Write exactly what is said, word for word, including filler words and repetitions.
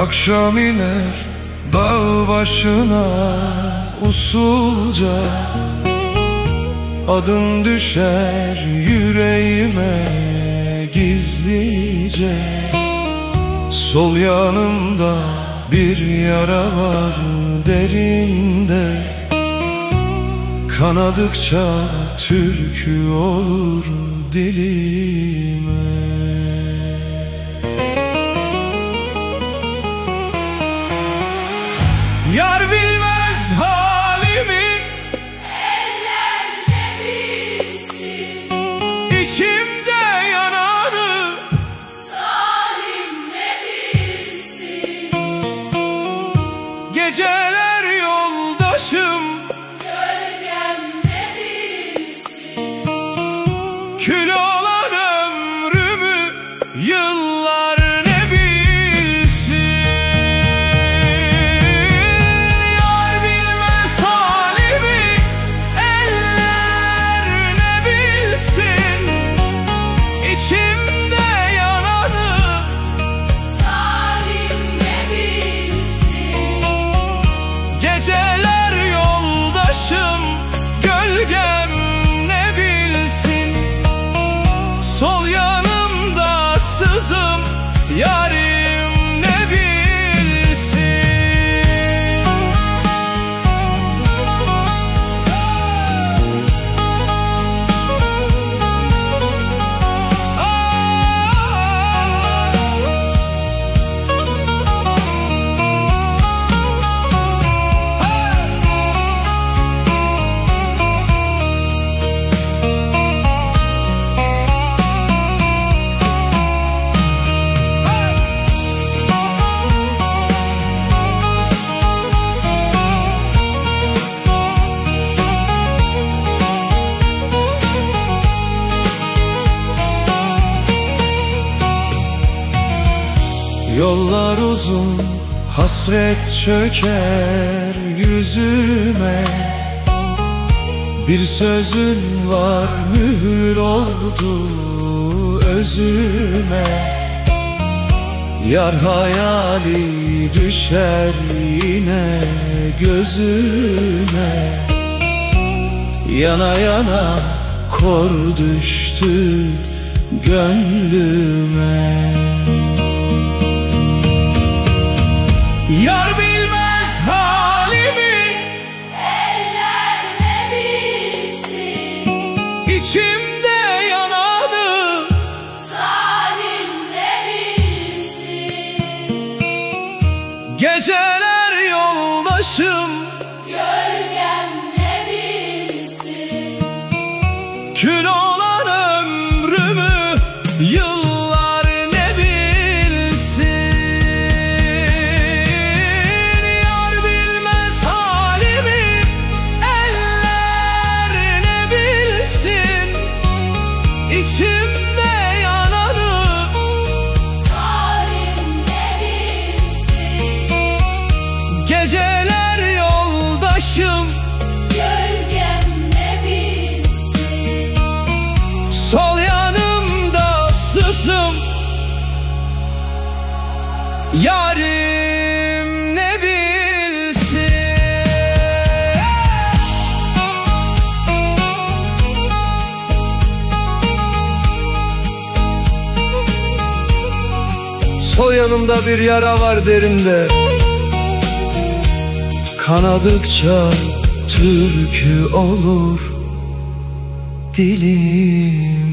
Akşam iner dağ başına usulca, adın düşer yüreğime gizlice. Sol yanımda bir yara var derinde, kanadıkça türkü olur dilime. Yar bilmez halimi, eller ne bilsin, içimde yananı zalim ne bilsin. Geceler yoldaşım, Gölgem ne bilsin, kül olan ömrümü yıllar ne bilsin. Yar bilmez halimi, eller ne bilsin, içimde yananı zalim ne bilsin. geceler yoldaşım, gölgem ne bilsin. Sol yanımda sızım, yarim ne bilsin. Yollar uzun, hasret çöker yüzüme. Bir sözün var mühür oldu özüme. Yar hayali düşer yine gözüme. Yana yana kor düştü gönlüme. Yar bilmez halimi, Eller ne bilsin, içimde yananı zalim ne bilsin. geceler yoldaşım, Gölgem ne bilsin, kül olan ömrümü yıllar ne bilsin. Yar bilmez halimi, eller ne bilsin, içimde yananı zalim ne bilsin. geceler yoldaşım, Gölgem ne bilsin, sol yanımda sızım, yarim ne bilsin. Sol yanımda bir yara var derinde, kanadıkça türkü olur dilim.